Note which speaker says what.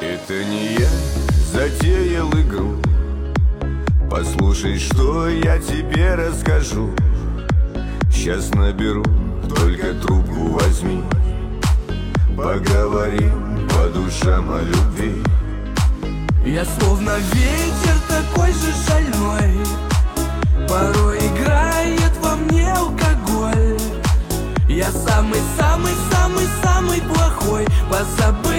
Speaker 1: Это не я затеял игру. Послушай, что я тебе расскажу. Сейчас наберу, только трубку возьми. Поговорим по душам о любви.
Speaker 2: Я словно ветер такой же шальной, порой играет во мне алкоголь. Я самый-самый-самый-самый плохой, позабыл